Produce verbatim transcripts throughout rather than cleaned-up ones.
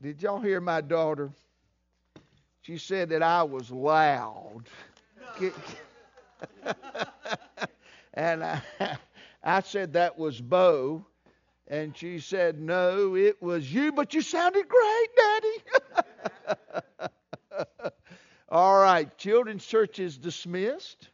Did y'all hear my daughter? She said that I was loud. And I, I said that was Bo. And she said, no, it was you, but you sounded great, Daddy. All right, children's church is dismissed.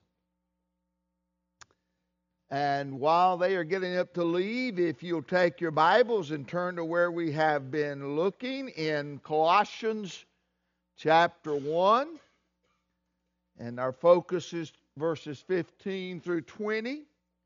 And while they are getting up to leave, if you'll take your Bibles and turn to where we have been looking in Colossians chapter one. And our focus is verses fifteen through twenty.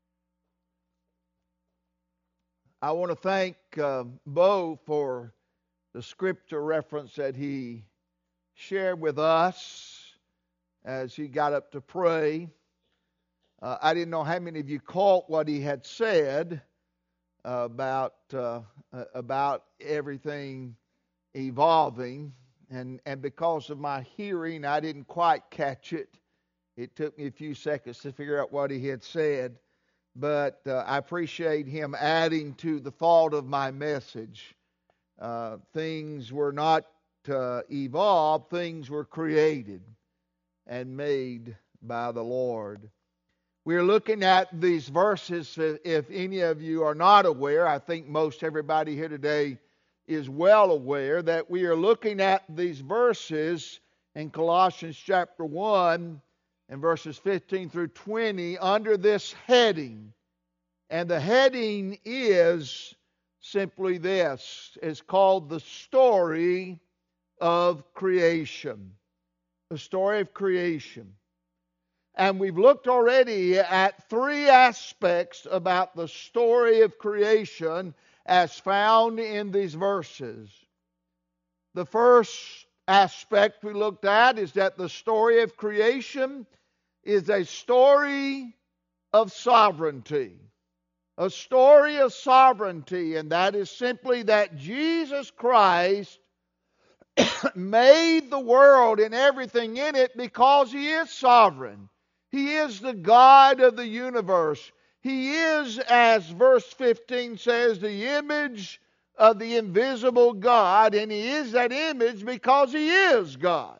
I want to thank uh, Bo for the scripture reference that he shared with us as he got up to pray. Uh, I didn't know how many of you caught what he had said uh, about uh, uh, about everything evolving, and and because of my hearing, I didn't quite catch it. It took me a few seconds to figure out what he had said, but uh, I appreciate him adding to the thought of my message. Uh, things were not uh, evolved; things were created and made by the Lord. We're looking at these verses. If any of you are not aware, I think most everybody here today is well aware that we are looking at these verses in Colossians chapter one and verses fifteen through twenty under this heading. And the heading is simply this. It's called the story of creation. The story of creation. And we've looked already at three aspects about the story of creation as found in these verses. The first aspect we looked at is that the story of creation is a story of sovereignty. A story of sovereignty, and that is simply that Jesus Christ made the world and everything in it because He is sovereign. He is the God of the universe. He is, as verse fifteen says, the image of the invisible God, and He is that image because He is God.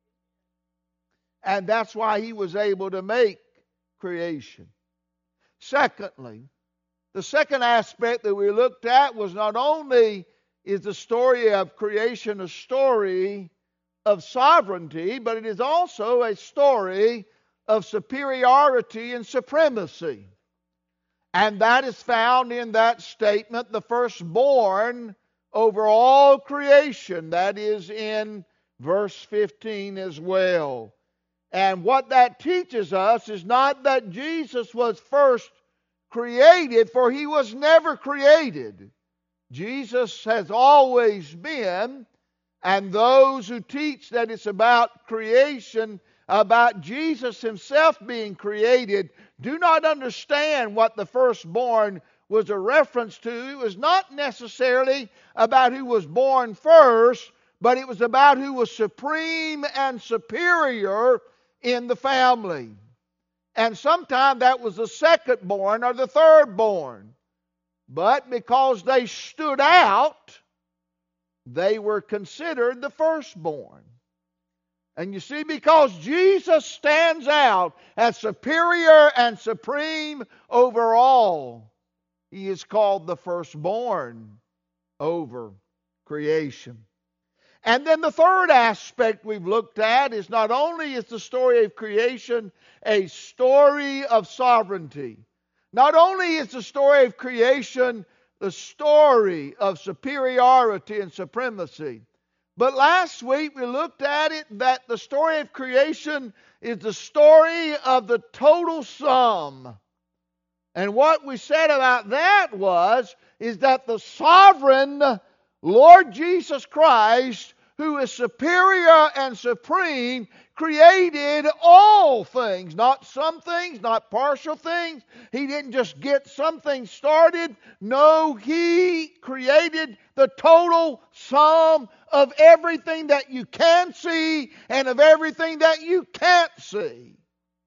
And that's why He was able to make creation. Secondly, the second aspect that we looked at was not only is the story of creation a story of sovereignty, but it is also a story of superiority and supremacy. And that is found in that statement, the firstborn over all creation. That is in verse fifteen as well. And what that teaches us is not that Jesus was first created, for He was never created. Jesus has always been, and those who teach that it's about creation, about Jesus Himself being created, do not understand what the firstborn was a reference to. It was not necessarily about who was born first, but it was about who was supreme and superior in the family. And sometimes that was the secondborn or the thirdborn. But because they stood out, they were considered the firstborn. And you see, because Jesus stands out as superior and supreme over all, He is called the firstborn over creation. And then the third aspect we've looked at is not only is the story of creation a story of sovereignty, not only is the story of creation the story of superiority and supremacy, but last week we looked at it that the story of creation is the story of the total sum. And what we said about that was, is that the sovereign Lord Jesus Christ, who is superior and supreme, created all things, not some things, not partial things. He didn't just get some things started. No, He created the total sum of everything that you can see and of everything that you can't see.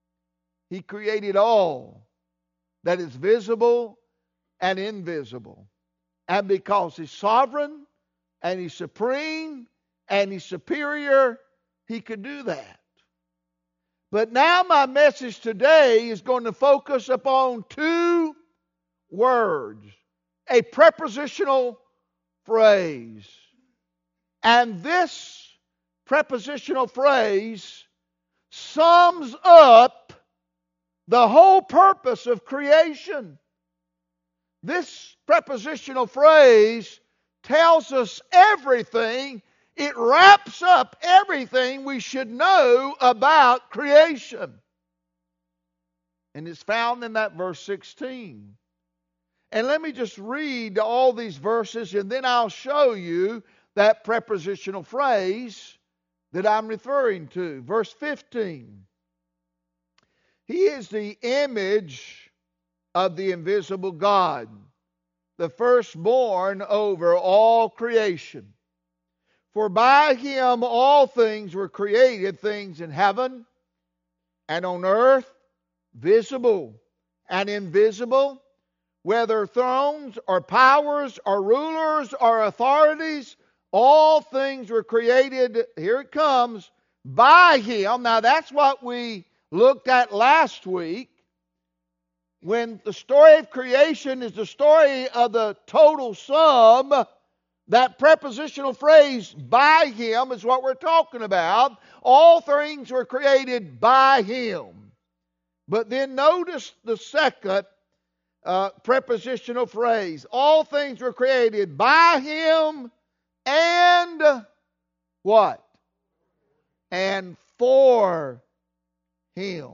He created all that is visible and invisible. And because He's sovereign, and He's supreme, and He's superior, He could do that. But now my message today is going to focus upon two words, a prepositional phrase. And this prepositional phrase sums up the whole purpose of creation. This prepositional phrase tells us everything. It wraps up everything we should know about creation. And it's found in that verse sixteen. And let me just read all these verses, and then I'll show you that prepositional phrase that I'm referring to. Verse fifteen. He is the image of the invisible God, the firstborn over all creation. For by Him all things were created, things in heaven and on earth, visible and invisible, whether thrones or powers or rulers or authorities, all things were created, here it comes, by Him. Now that's what we looked at last week. When the story of creation is the story of the total sum, that prepositional phrase, by Him, is what we're talking about. All things were created by Him. But then notice the second uh, prepositional phrase. All things were created by Him and what? And for Him.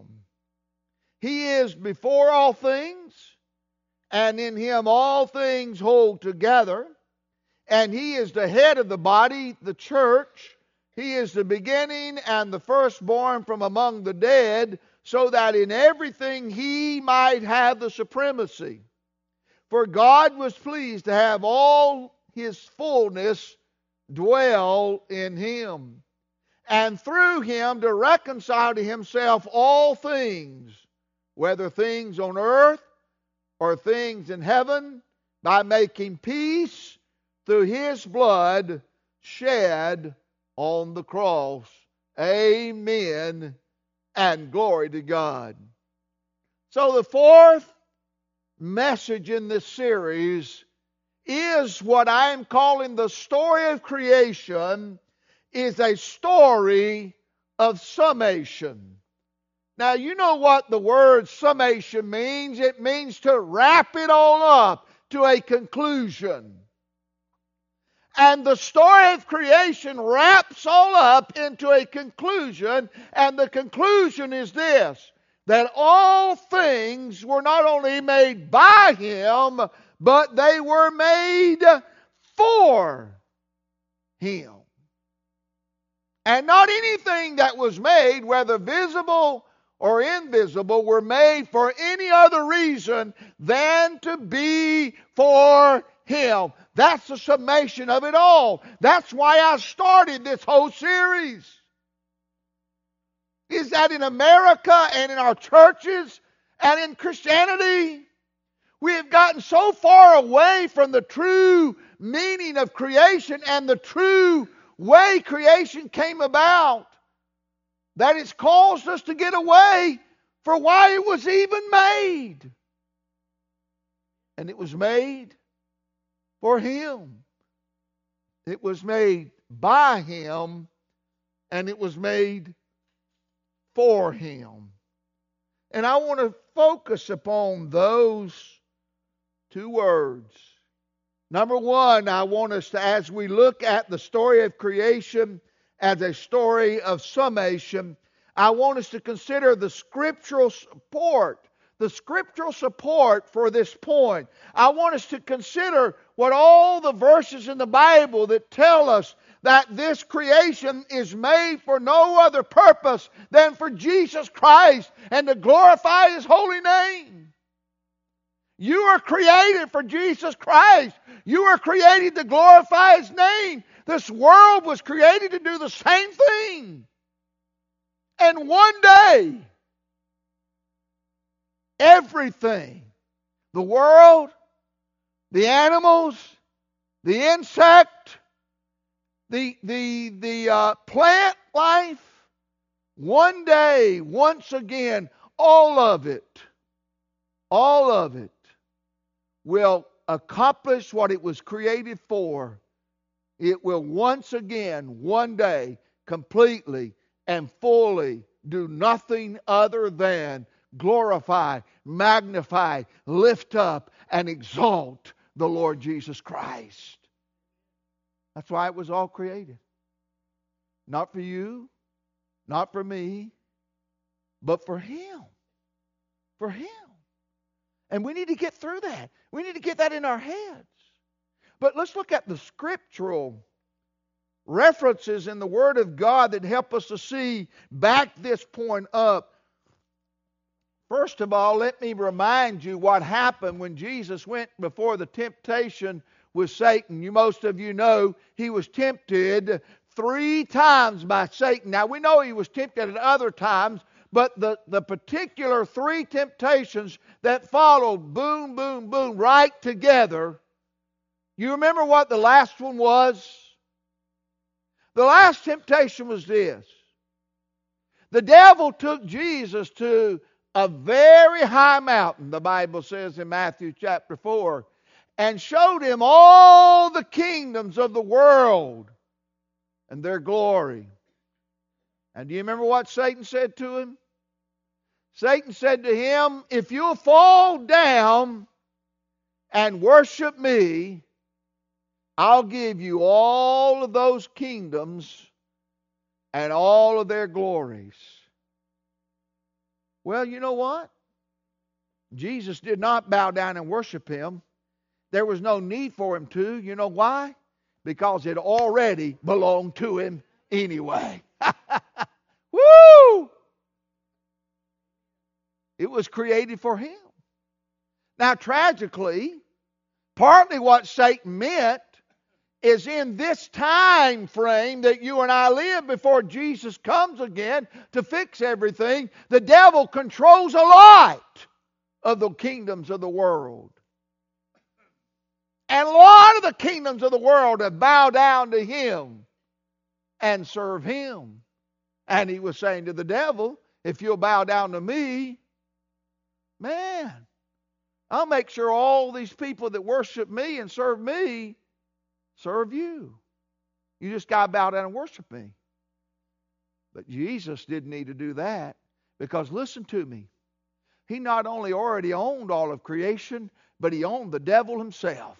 He is before all things, and in Him all things hold together. And He is the head of the body, the church. He is the beginning and the firstborn from among the dead, so that in everything He might have the supremacy. For God was pleased to have all His fullness dwell in Him, and through Him to reconcile to Himself all things, whether things on earth or things in heaven, by making peace through His blood shed on the cross. Amen, and glory to God. So the fourth message in this series is what I'm calling the story of creation is a story of summation. Now, you know what the word summation means. It means to wrap it all up to a conclusion. And the story of creation wraps all up into a conclusion, and the conclusion is this, that all things were not only made by Him, but they were made for Him. And not anything that was made, whether visible or invisible, were made for any other reason than to be for Him. That's the summation of it all. That's why I started this whole series. Is that in America and in our churches and in Christianity, we have gotten so far away from the true meaning of creation and the true way creation came about that it's caused us to get away for why it was even made. And it was made for Him. It was made by Him, and it was made for Him. And I want to focus upon those two words. Number one, I want us to, as we look at the story of creation as a story of summation, I want us to consider the scriptural support, the scriptural support for this point. I want us to consider what all the verses in the Bible that tell us that this creation is made for no other purpose than for Jesus Christ and to glorify His holy name. You are created for Jesus Christ. You are created to glorify His name. This world was created to do the same thing. And one day, everything, the world, the animals, the insect, the, the, the uh, plant life, one day, once again, all of it, all of it will accomplish what it was created for. It will once again, one day, completely and fully do nothing other than glorify, magnify, lift up, and exalt the Lord Jesus Christ. That's why it was all created. Not for you, not for me, but for Him. For Him. And we need to get through that. We need to get that in our heads. But let's look at the scriptural references in the Word of God that help us to see back this point up. First of all, let me remind you what happened when Jesus went before the temptation with Satan. You, most of you know he was tempted three times by Satan. Now, we know he was tempted at other times, but the, the particular three temptations that followed, boom, boom, boom, right together. You remember what the last one was? The last temptation was this. The devil took Jesus to a very high mountain, the Bible says in Matthew chapter four, and showed him all the kingdoms of the world and their glory. And do you remember what Satan said to him? Satan said to him, if you'll fall down and worship me, I'll give you all of those kingdoms and all of their glories. Well, you know what? Jesus did not bow down and worship him. There was no need for him to. You know why? Because it already belonged to him anyway. Woo! It was created for him. Now, tragically, partly what Satan meant is in this time frame that you and I live before Jesus comes again to fix everything, the devil controls a lot of the kingdoms of the world. And a lot of the kingdoms of the world have bowed down to him and serve him. And he was saying to the devil, if you'll bow down to me, man, I'll make sure all these people that worship me and serve me serve you. You just got to bow down and worship me. But Jesus didn't need to do that, because listen to me. He not only already owned all of creation, but he owned the devil himself.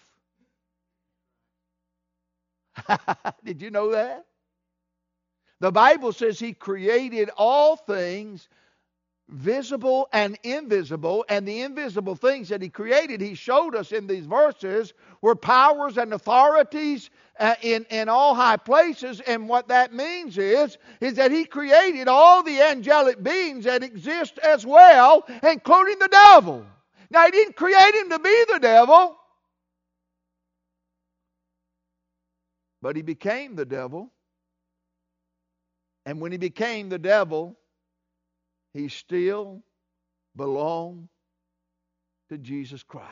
Did you know that? The Bible says he created all things, visible and invisible, and the invisible things that he created, he showed us in these verses, were powers and authorities uh, in, in all high places. And what that means is, is that he created all the angelic beings that exist as well, including the devil. Now, he didn't create him to be the devil, but he became the devil. And when he became the devil, he still belonged to Jesus Christ.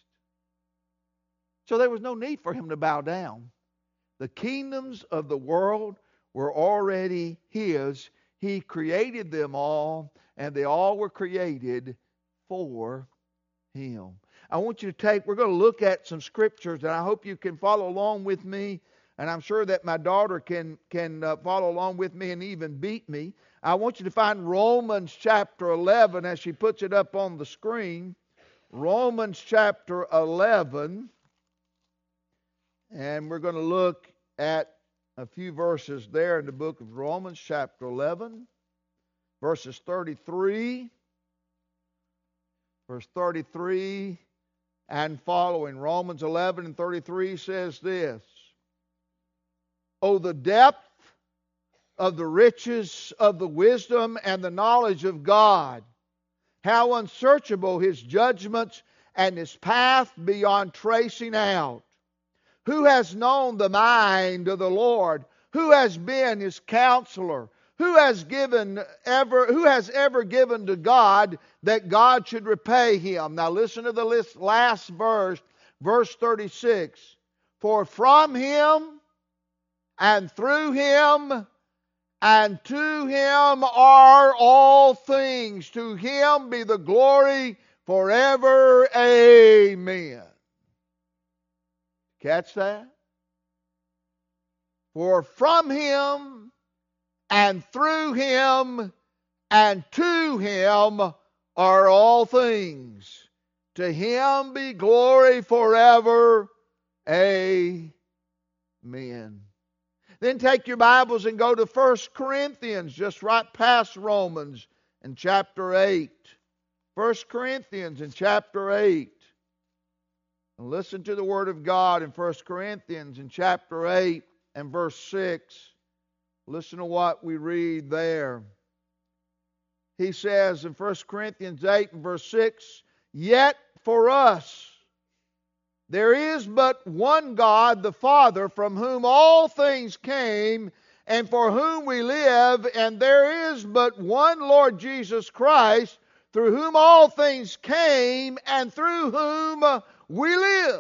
So there was no need for him to bow down. The kingdoms of the world were already his. He created them all, and they all were created for him. I want you to take, we're going to look at some scriptures, and I hope you can follow along with me. And I'm sure that my daughter can, can uh, follow along with me and even beat me. I want you to find Romans chapter eleven as she puts it up on the screen. Romans chapter eleven. And we're going to look at a few verses there in the book of Romans chapter eleven. Verses thirty-three. Verse thirty-three and following. Romans eleven and thirty-three says this. Oh, the depth of the riches of the wisdom and the knowledge of God. How unsearchable his judgments and his path beyond tracing out. Who has known the mind of the Lord? Who has been his counselor? Who has given ever, who has ever given to God that God should repay him? Now listen to the last verse, verse thirty-six. For from him and through him, and to him are all things. To him be the glory forever. Amen. Catch that? For from him, and through him, and to him are all things. To him be glory forever. Amen. Then take your Bibles and go to First Corinthians, just right past Romans, in chapter eight. First Corinthians in chapter eight. And listen to the Word of God in First Corinthians in chapter eight and verse six. Listen to what we read there. He says in First Corinthians eight and verse six, "Yet for us there is but one God, the Father, from whom all things came, and for whom we live, and there is but one Lord Jesus Christ, through whom all things came, and through whom we live."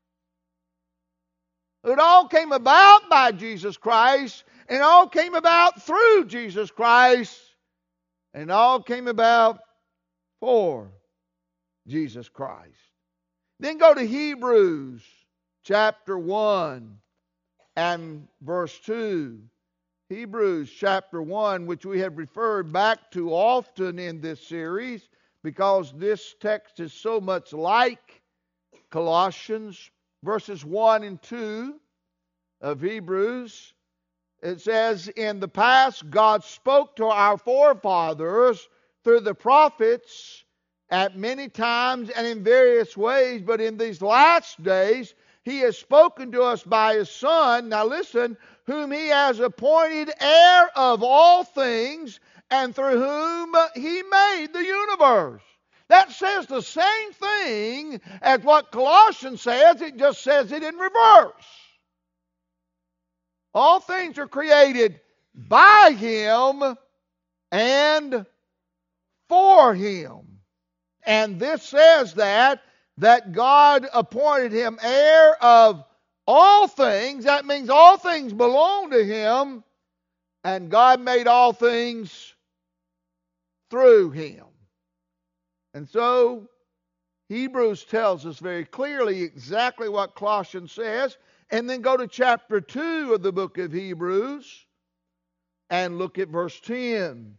It all came about by Jesus Christ, and it all came about through Jesus Christ, and it all came about for Jesus Christ. Then go to Hebrews chapter one and verse two. Hebrews chapter one, which we have referred back to often in this series because this text is so much like Colossians. Verses one and two of Hebrews, it says, "In the past God spoke to our forefathers through the prophets at many times and in various ways, but in these last days He has spoken to us by His Son," now listen, "whom He has appointed heir of all things, and through whom He made the universe." That says the same thing as what Colossians says, it just says it in reverse. All things are created by Him and for Him. And this says that, that God appointed Him heir of all things. That means all things belong to Him, and God made all things through Him. And so, Hebrews tells us very clearly exactly what Colossians says. And then go to chapter two of the book of Hebrews and look at verse ten.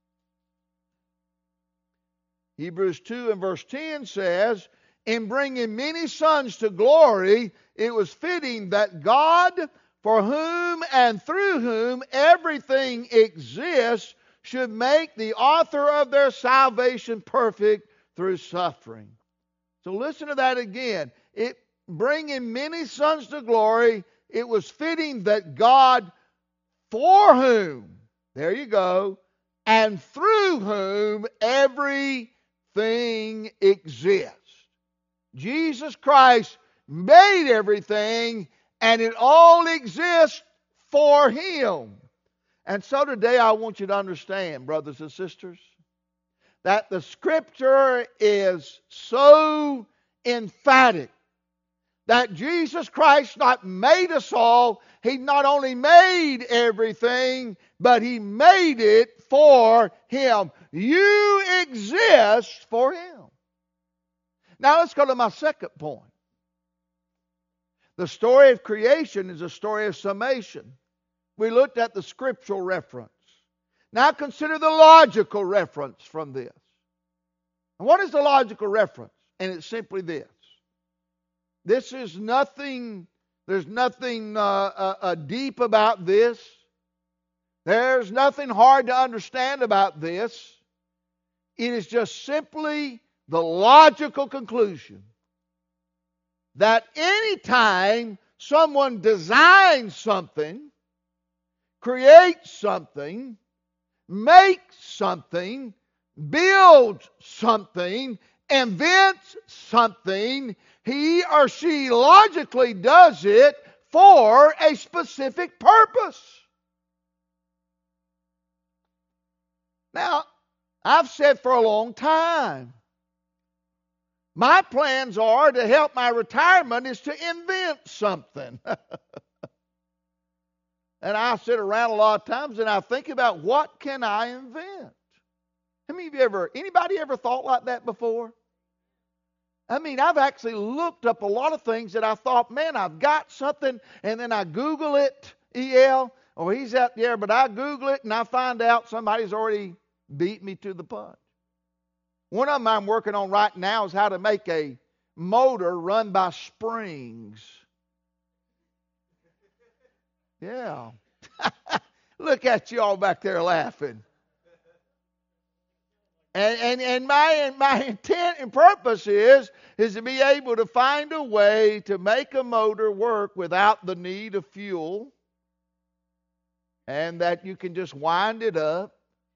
Hebrews two and verse ten says, "In bringing many sons to glory, it was fitting that God, for whom and through whom everything exists, should make the author of their salvation perfect through suffering." So listen to that again. It bringing many sons to glory, it was fitting that God, for whom, there you go, and through whom everything exists. Jesus Christ made everything, and it all exists for Him. And so today I want you to understand, brothers and sisters, that the Scripture is so emphatic that Jesus Christ not made us all. He not only made everything, but He made it for Him. You exist for Him. Now let's go to my second point. The story of creation is a story of summation. We looked at the scriptural reference. Now consider the logical reference from this. And what is the logical reference? And it's simply this. This is nothing, there's nothing uh, uh, uh, deep about this. There's nothing hard to understand about this. It is just simply the logical conclusion that any time someone designs something, creates something, makes something, builds something, invents something, he or she logically does it for a specific purpose. Now, I've said for a long time, my plans are to help my retirement is to invent something. And I sit around a lot of times and I think about, what can I invent? How many of you ever, anybody ever thought like that before? I mean, I've actually looked up a lot of things that I thought, man, I've got something, and then I Google it, E L, or he's out there, but I Google it and I find out somebody's already beat me to the punch. One of them I'm working on right now is how to make a motor run by springs. Yeah. Look at you all back there laughing. And, and, and my, my intent and purpose is, is to be able to find a way to make a motor work without the need of fuel, and that you can just wind it up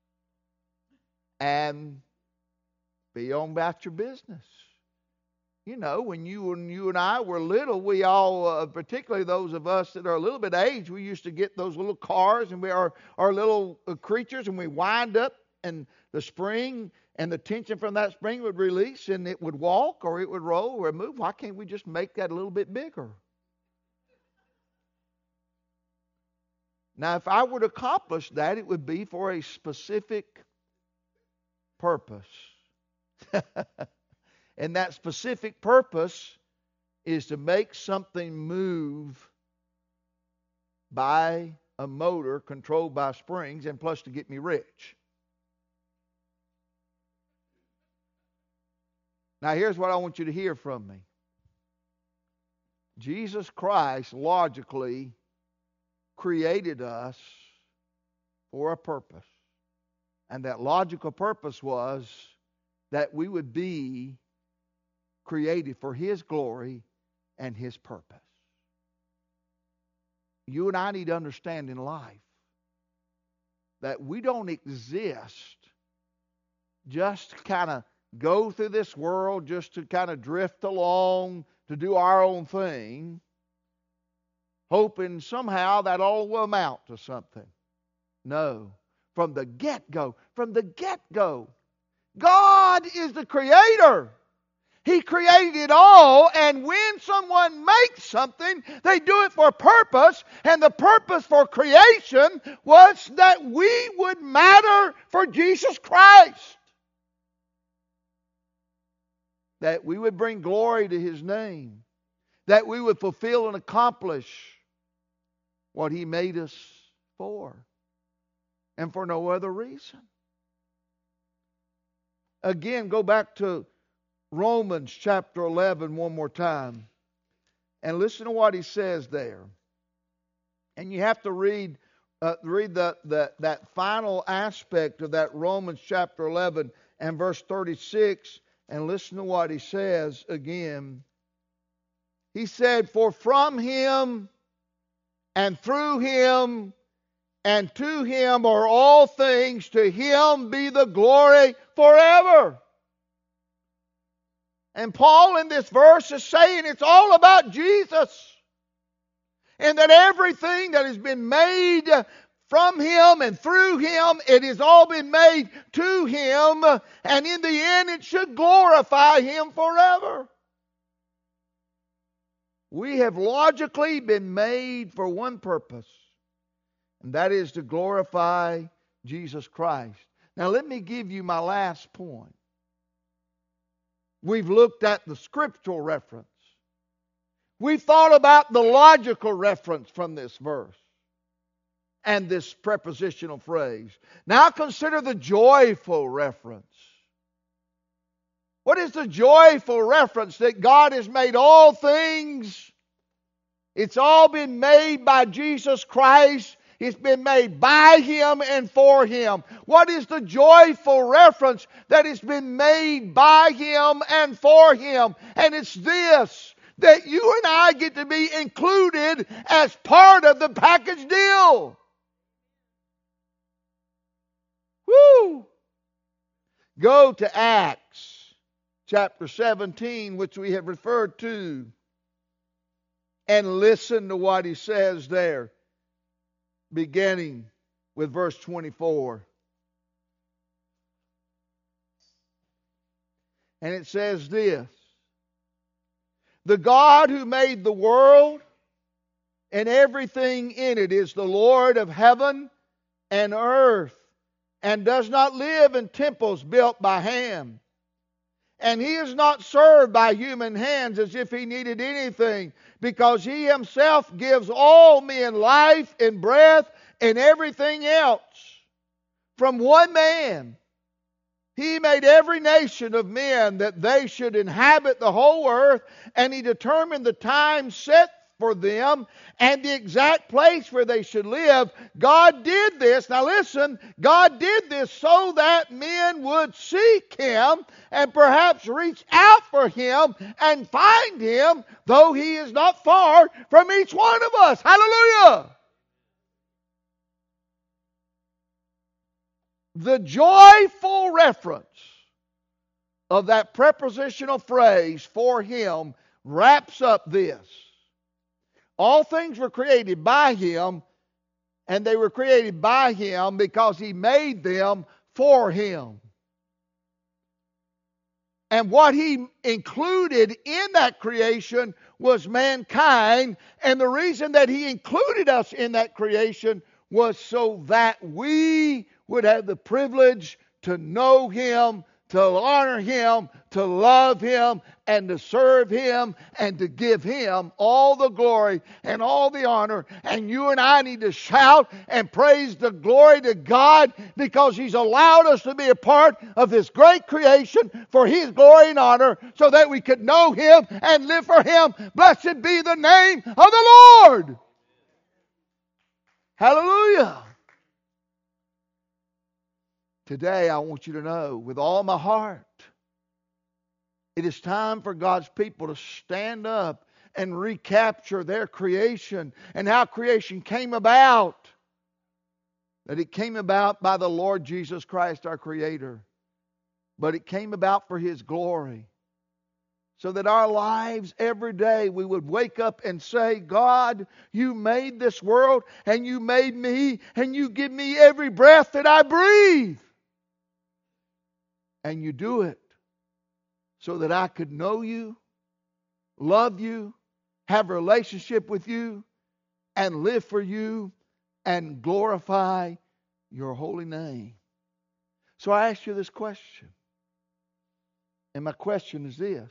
and be on about your business. You know, when you and you and I were little, we all, uh, particularly those of us that are a little bit age, we used to get those little cars and we are our little uh, creatures, and we wind up, and the spring and the tension from that spring would release, and it would walk or it would roll or move. Why can't we just make that a little bit bigger? Now, if I were to accomplish that, it would be for a specific purpose. And that specific purpose is to make something move by a motor controlled by springs, and plus to get me rich. Now, here's what I want you to hear from me. Jesus Christ logically created us for a purpose. And that logical purpose was that we would be created for His glory and His purpose. You and I need to understand in life that we don't exist just to kind of go through this world, just to kind of drift along, to do our own thing, hoping somehow that all will amount to something. No. From the get-go, from the get-go, God is the creator. He created it all, and when someone makes something, they do it for a purpose, and the purpose for creation was that we would matter for Jesus Christ. That we would bring glory to His name. That we would fulfill and accomplish what He made us for, and for no other reason. Again, go back to Romans chapter eleven one more time. And listen to what he says there. And you have to read uh, read the, the, that final aspect of that Romans chapter eleven and verse thirty-six. And listen to what he says again. He said, for from Him and through Him and to Him are all things, to Him be the glory forever. And Paul in this verse is saying it's all about Jesus. And that everything that has been made from Him and through Him, it has all been made to Him. And in the end, it should glorify Him forever. We have logically been made for one purpose. And that is to glorify Jesus Christ. Now let me give you my last point. We've looked at the scriptural reference. We've thought about the logical reference from this verse and this prepositional phrase. Now consider the joyful reference. What is the joyful reference? That God has made all things. It's all been made by Jesus Christ. It's been made by Him and for Him. What is the joyful reference? That it's been made by Him and for Him. And it's this, that you and I get to be included as part of the package deal. Woo! Go to Acts chapter seventeen, which we have referred to, and listen to what he says there, beginning with verse twenty-four. And it says this, the God who made the world and everything in it, is the Lord of heaven and earth, and does not live in temples built by hand. And He is not served by human hands as if He needed anything, because He Himself gives all men life and breath and everything else. From one man He made every nation of men that they should inhabit the whole earth, and He determined the time set for them and the exact place where they should live. God did this. Now listen, God did this so that men would seek Him and perhaps reach out for Him and find Him, though He is not far from each one of us. Hallelujah! The joyful reference of that prepositional phrase, for Him, wraps up this. All things were created by Him, and they were created by Him because He made them for Him. And what He included in that creation was mankind, and the reason that He included us in that creation was so that we would have the privilege to know Him, to honor Him, to love Him, and to serve Him, and to give Him all the glory and all the honor. And you and I need to shout and praise the glory to God, because He's allowed us to be a part of this great creation for His glory and honor, so that we could know Him and live for Him. Blessed be the name of the Lord. Hallelujah. Today I want you to know with all my heart, it is time for God's people to stand up and recapture their creation and how creation came about. That it came about by the Lord Jesus Christ, our Creator. But it came about for His glory. So that our lives every day we would wake up and say, God, You made this world and You made me and You give me every breath that I breathe. And You do it so that I could know You, love You, have a relationship with You, and live for You and glorify Your holy name. So I ask you this question. And my question is this.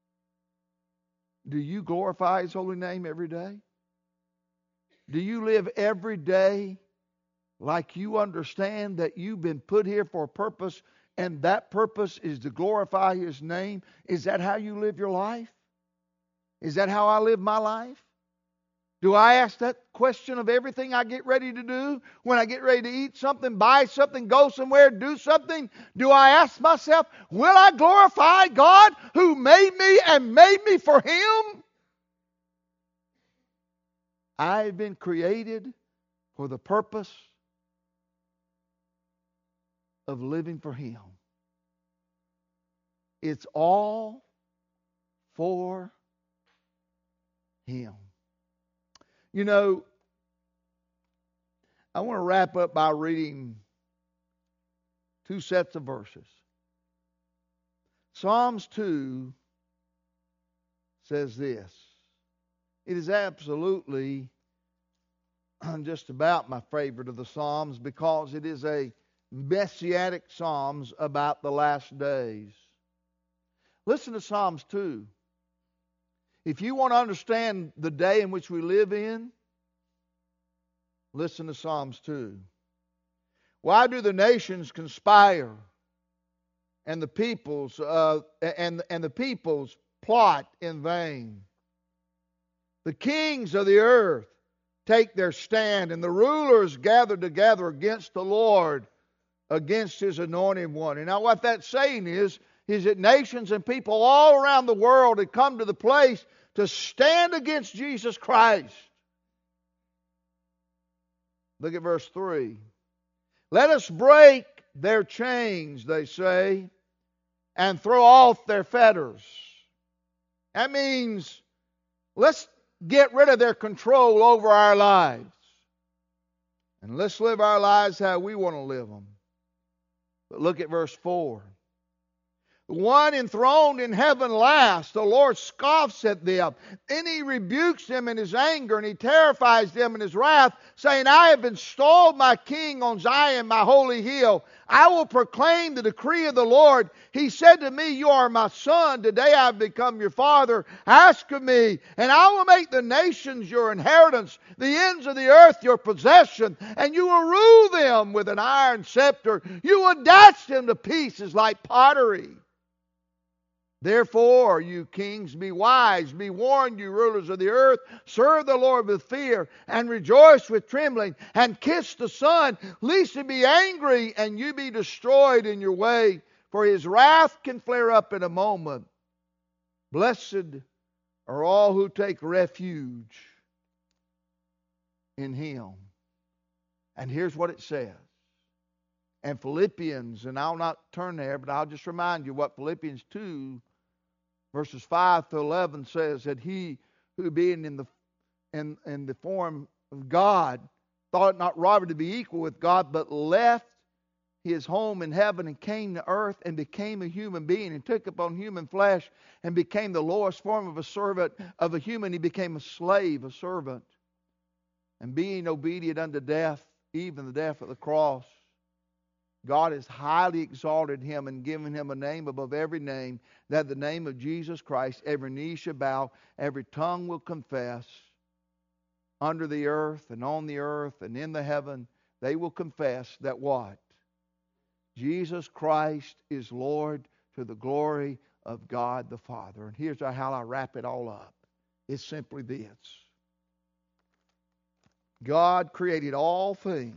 Do you glorify His holy name every day? Do you live every day like you understand that you've been put here for a purpose, and that purpose is to glorify His name? Is that how you live your life? Is that how I live my life? Do I ask that question of everything I get ready to do? When I get ready to eat something, buy something, go somewhere, do something? Do I ask myself, will I glorify God who made me and made me for Him? I've been created for the purpose of living for Him. It's all for Him. You know, I want to wrap up by reading two sets of verses. Psalms two says this. It is absolutely just about my favorite of the Psalms, because it is a messianic Psalms about the last days. Listen to Psalms two. If you want to understand the day in which we live in, listen to Psalms two. Why do the nations conspire, and the peoples uh, and and the peoples plot in vain? The kings of the earth take their stand, and the rulers gather together against the Lord, against His anointed one. And now what that's saying is, is that nations and people all around the world had come to the place to stand against Jesus Christ. Look at verse three. Let us break their chains, they say, and throw off their fetters. That means let's get rid of their control over our lives. And let's live our lives how we want to live them. But look at verse four. The one enthroned in heaven laughs. The Lord scoffs at them. Then he rebukes them in his anger, and he terrifies them in his wrath, saying, I have installed my king on Zion, my holy hill. I will proclaim the decree of the Lord. He said to me, you are my son. Today I have become your father. Ask of me, and I will make the nations your inheritance, the ends of the earth your possession, and you will rule them with an iron scepter. You will dash them to pieces like pottery. Therefore, you kings, be wise, be warned, you rulers of the earth. Serve the Lord with fear, and rejoice with trembling, and kiss the Son, lest he be angry, and you be destroyed in your way. For his wrath can flare up in a moment. Blessed are all who take refuge in him. And here's what it says. And Philippians, and I'll not turn there, but I'll just remind you what Philippians two verses five to eleven says, that he who being in the in, in the form of God thought it not robbery to be equal with God, but left his home in heaven and came to earth and became a human being and took upon human flesh and became the lowest form of a servant of a human. He became a slave, a servant. And being obedient unto death, even the death of the cross, God has highly exalted him and given him a name above every name, that the name of Jesus Christ, every knee shall bow, every tongue will confess. Under the earth and on the earth and in the heaven, they will confess that what? Jesus Christ is Lord, to the glory of God the Father. And here's how I wrap it all up. It's simply this. God created all things,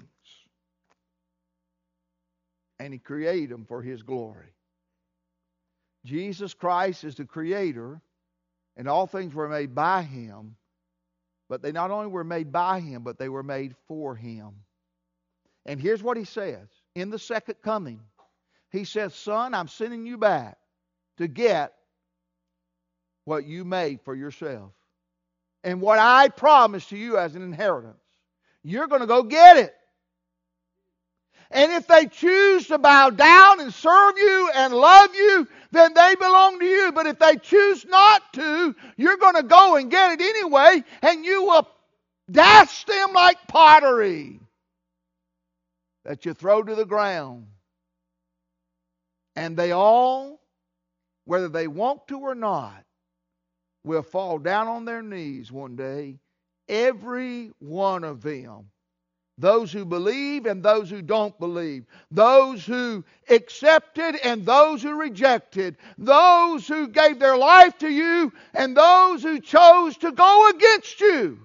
and he created them for his glory. Jesus Christ is the creator, and all things were made by him. But they not only were made by him, but they were made for him. And here's what he says. In the second coming, he says, Son, I'm sending you back to get what you made for yourself. And what I promised to you as an inheritance. You're going to go get it. And if they choose to bow down and serve you and love you, then they belong to you. But if they choose not to, you're going to go and get it anyway, and you will dash them like pottery that you throw to the ground. And they all, whether they want to or not, will fall down on their knees one day. Every one of them. Those who believe and those who don't believe. Those who accepted and those who rejected. Those who gave their life to you and those who chose to go against you.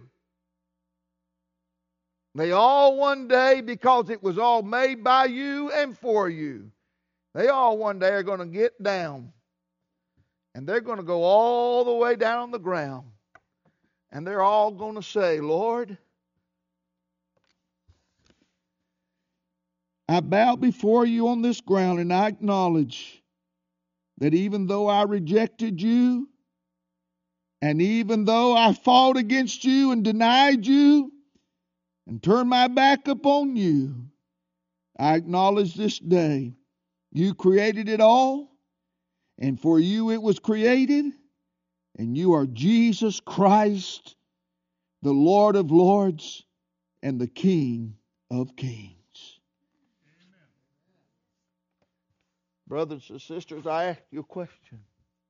They all one day, because it was all made by you and for you, they all one day are going to get down. And they're going to go all the way down on the ground. And they're all going to say, Lord, I bow before you on this ground, and I acknowledge that even though I rejected you, and even though I fought against you and denied you, and turned my back upon you, I acknowledge this day you created it all, and for you it was created, and you are Jesus Christ, the Lord of lords and the King of kings. Brothers and sisters, I ask you a question.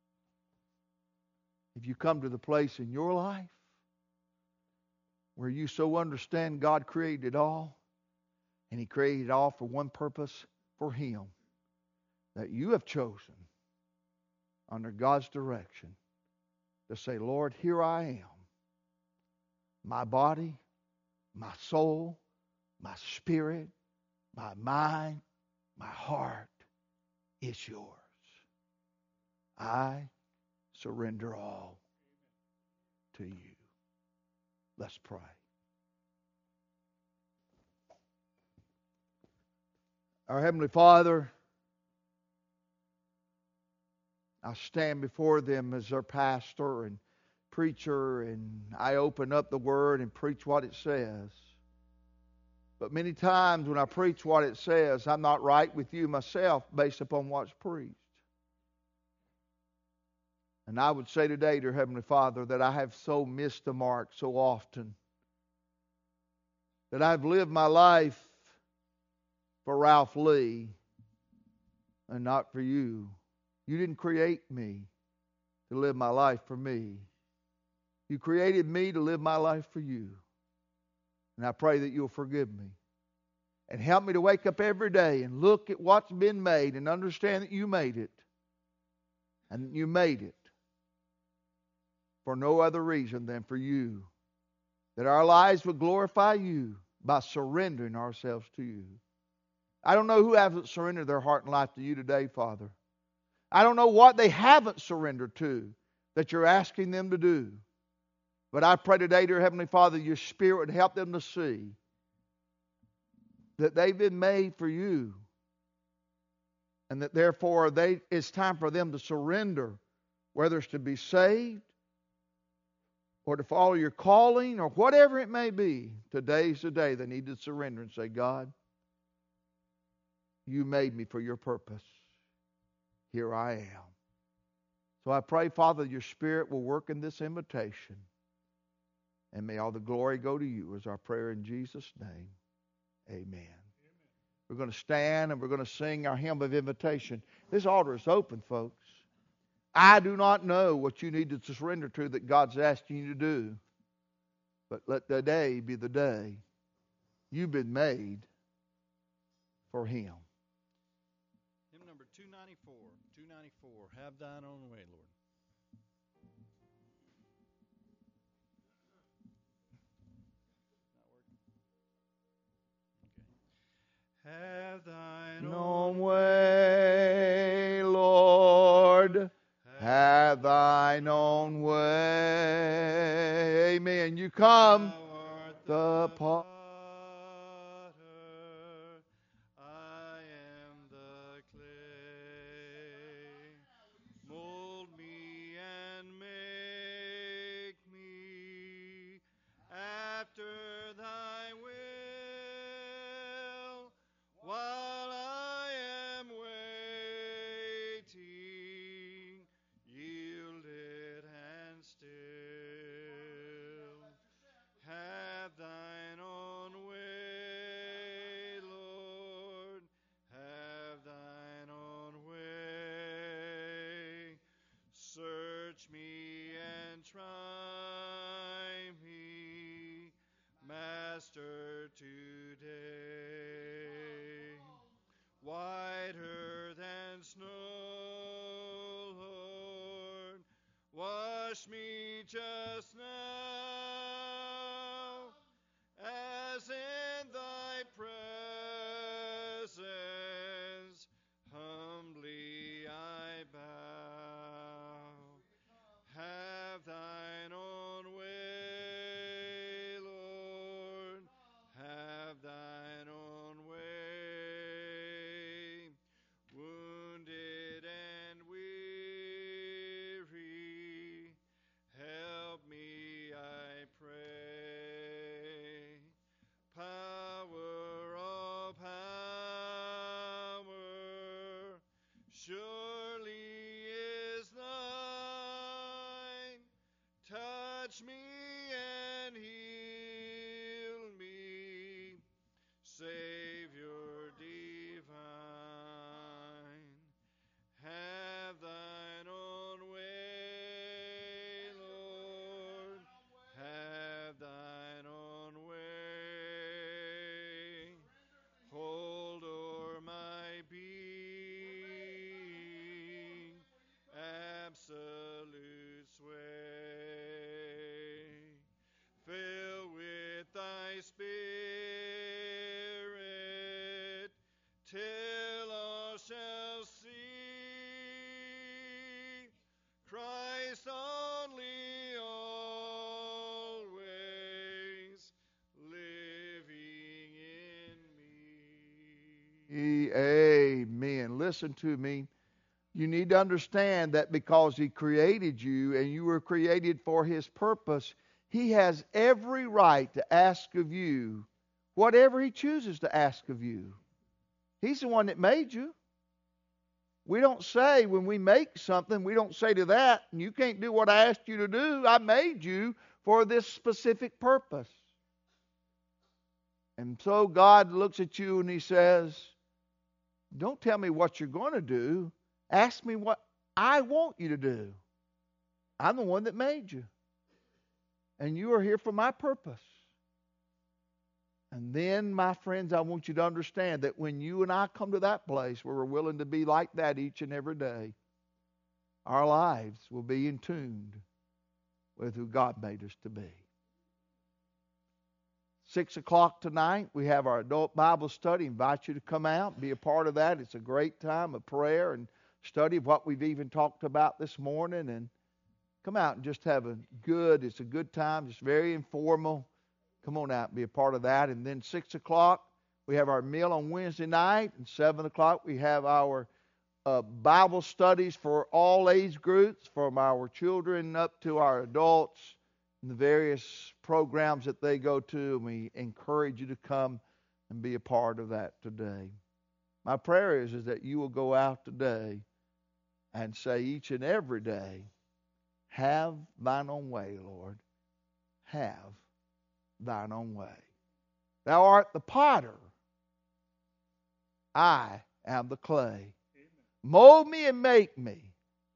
If you come to the place in your life where you so understand God created it all, and he created it all for one purpose, for him, that you have chosen under God's direction to say, Lord, here I am. My body, my soul, my spirit, my mind, my heart is yours. I surrender all to you. Let's pray. Our Heavenly Father, I stand before them as their pastor and preacher, and I open up the Word and preach what it says. But many times when I preach what it says, I'm not right with you myself based upon what's preached. And I would say today, dear Heavenly Father, that I have so missed the mark so often. That I've lived my life for Ralph Lee and not for you. You didn't create me to live my life for me. You created me to live my life for you. And I pray that you'll forgive me. And help me to wake up every day and look at what's been made and understand that you made it. And you made it for no other reason than for you. That our lives would glorify you by surrendering ourselves to you. I don't know who hasn't surrendered their heart and life to you today, Father. I don't know what they haven't surrendered to that you're asking them to do. But I pray today, dear Heavenly Father, your Spirit would help them to see that they've been made for you. And that therefore they, it's time for them to surrender, whether it's to be saved or to follow your calling or whatever it may be. Today's the day they need to surrender and say, God, you made me for your purpose. Here I am. So I pray, Father, your Spirit will work in this invitation. And may all the glory go to you, is our prayer in Jesus' name. Amen. Amen. We're going to stand and we're going to sing our hymn of invitation. This altar is open, folks. I do not know what you need to surrender to that God's asking you to do. But let today be the day you've been made for Him. Hymn number two ninety-four. two ninety-four. Have thine own way, Lord. Have thine own way, Lord. Have thine own way. Amen. You come the potter. I am the clay. Mold me and make me after thy will. While I am waiting, yielded and still, have thine own way, Lord, have thine own way. Search me and try me, Master, today. Whiter than snow, Lord, wash me just now, as in thy presence humbly I bow. Have thine own way, Lord, have thine own way. Wounded and weary, help me, I pray. Power of power, surely is thine. Touch me and heal me, Savior divine. Have thine own way, Lord, have thine own way. Hold o'er my being, absolute sway. Fill with thy Spirit, till all shall see Christ only, always living in me. Amen. Listen to me. You need to understand that because He created you and you were created for His purpose, He has every right to ask of you whatever He chooses to ask of you. He's the one that made you. We don't say when we make something, we don't say to that, you can't do what I asked you to do. I made you for this specific purpose. And so God looks at you and He says, don't tell me what you're going to do. Ask me what I want you to do. I'm the one that made you. And you are here for my purpose. And then, my friends, I want you to understand that when you and I come to that place where we're willing to be like that each and every day, our lives will be in tune with who God made us to be. Six o'clock tonight, we have our adult Bible study. I invite you to come out and be a part of that. It's a great time of prayer and study of what we've even talked about this morning. And come out and just have a good, it's a good time, just very informal. Come on out and be a part of that. And then six o'clock, we have our meal on Wednesday night. And seven o'clock, we have our uh, Bible studies for all age groups, from our children up to our adults, and the various programs that they go to. And we encourage you to come and be a part of that today. My prayer is, is that you will go out today and say each and every day, have thine own way, Lord. Have thine own way. Thou art the potter. I am the clay. Mold me and make me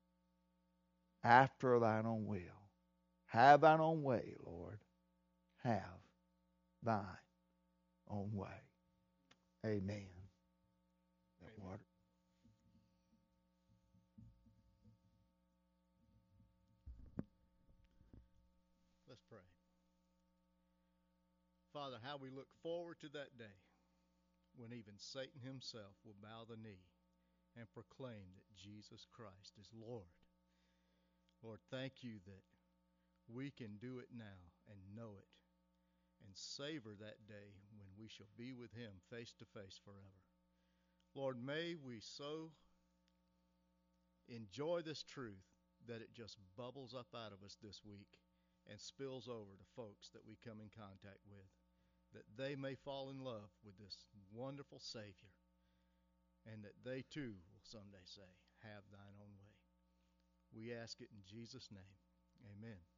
after thine own will. Have thine own way, Lord. Have thine own way. Amen. That water. Let's pray. Father, how we look forward to that day when even Satan himself will bow the knee and proclaim that Jesus Christ is Lord. Lord, thank you that we can do it now and know it and savor that day when we shall be with him face to face forever. Lord, may we so enjoy this truth that it just bubbles up out of us this week and spills over to folks that we come in contact with, that they may fall in love with this wonderful Savior, and that they too will someday say, have thine own way. We ask it in Jesus' name. Amen.